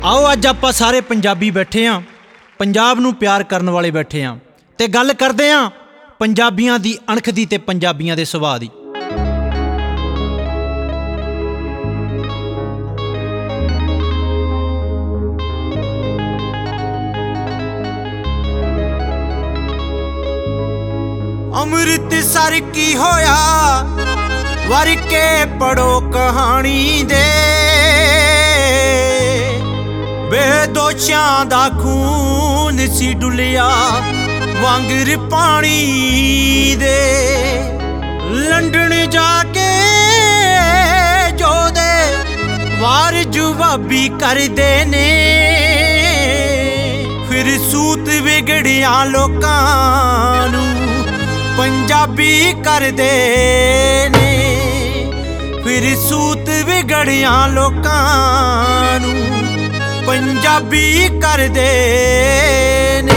आओ अज आपां सारे पंजाबी बैठे हाँ, पंजाब नूं प्यार करन वाले बैठे हाँ ते गल करदे हाँ पंजाबियां दी अणख दी ते पंजाबियां दे सुभाऽ दी। अमृतसर की होया वर के पढ़ो कहानी दे, बेदोषां दा खून सी डुलिया वांगर पानी दे। लंडन जाके जोदे वार जवाबी करदे ने, फिर सूत विगड़िया लोकां नूं पंजाबी करदे ने, फिर सूत विगड़िया लोकां नूं पंजाबी करदे ने।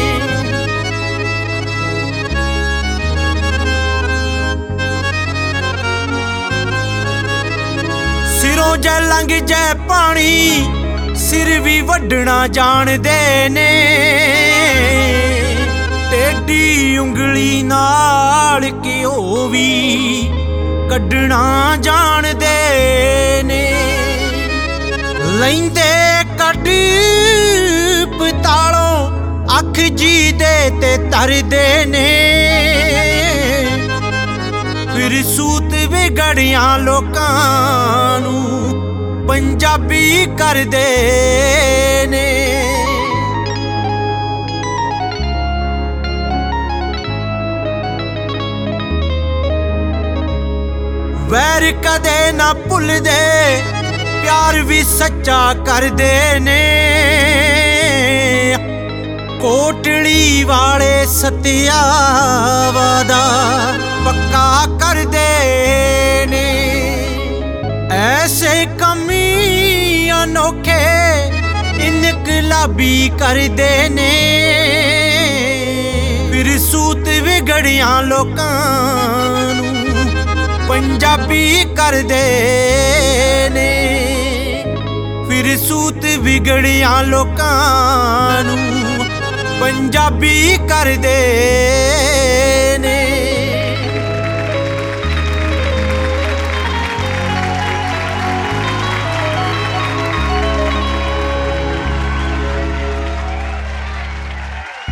सिरों जै लंघ जै पानी सिर भी वड्डना जाणदे ने, टेढ़ी उंगली नाल घ्यो भी कड्ढना जाणदे ने। लैंदे कड्ढ पतालों अख जी दे ते तरदे ने, फिर सूत विगड़िया लोकां नूं पंजाबी करदे ने। वैर कदे ना भुलदे प्यार भी सच्चा करदे ने, कोटली वाले सत्या वादा पक्का करदे ने। ऐसे कमी अनोखे इनकलाबी करदे ने, फिर सूत विगड़िया लोकां नूं पंजाबी करदे ने, फिर सूत विगड़िया लोकां नूं पंजाबी करदे